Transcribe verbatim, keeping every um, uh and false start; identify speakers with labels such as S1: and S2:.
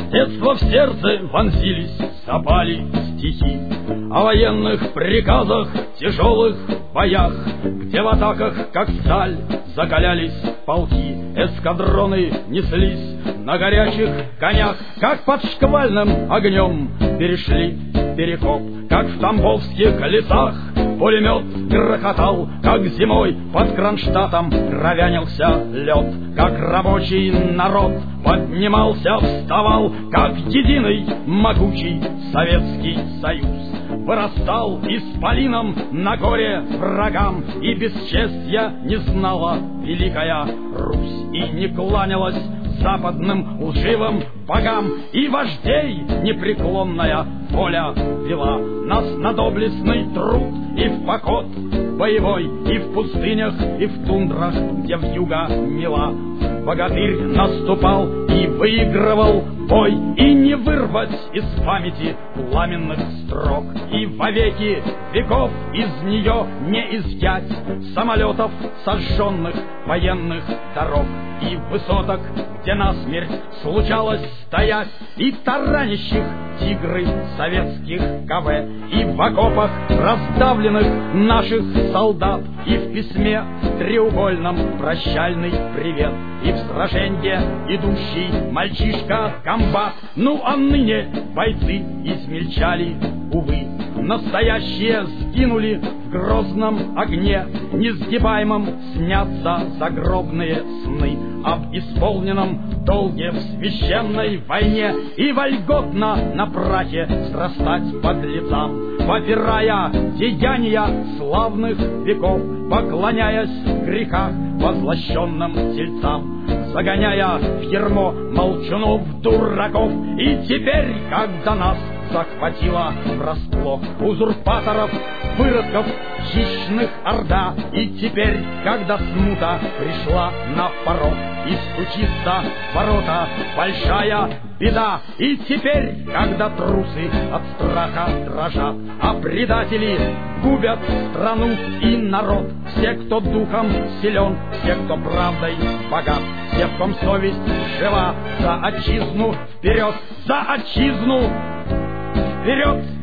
S1: С детства в сердце вонзились, запали стихи о военных приказах, тяжелых боях, где в атаках, как сталь, закалялись полки. Эскадроны неслись на горячих конях, как под шквальным огнем перешли перекоп, как в тамбовских лесах пулемет грохотал, как зимой под Кронштадтом кровянился лед, как рабочий народ поднимался, вставал, как единый могучий Советский Союз. Вырастал исполином на горе врагам, и бесчестья не знала великая Русь, и не кланялась западным лживым богам, и вождей непреклонная воля вела нас на доблестный труд и в поход боевой, и в пустынях, и в тундрах, где вьюга мела. Богатырь наступал и выигрывал бой, и не вырвать из памяти пламенных строк, и вовеки веков из нее не изъять самолетов, сожженных военных дорог, и высоток, где насмерть случалось стоять, и таранящих тигры советских КВ, и в окопах раздавленных наших солдат, и в письме треугольном прощальный привет, и в сраженье идущий мальчишка-комбат. Ну а ныне бойцы измельчали, увы, настоящие сгинули в грозном огне, несгибаемом снятся загробные сны об исполненном долге в священной войне, и вольготно на прахе срастать под лицам, попирая деяния славных веков, поклоняясь в грехах возлощенным тельцам, загоняя в ярмо молчунов дураков. И теперь, когда нас захватила врасплох узурпаторов, выродков хищных орда, и теперь, когда смута пришла на порог и стучится в ворота большая беда, и теперь, когда трусы от страха дрожат, а предатели губят страну и народ, все, кто духом силен, все, кто правдой богат, все, в ком совесть жива, за отчизну вперед, за отчизну вперед!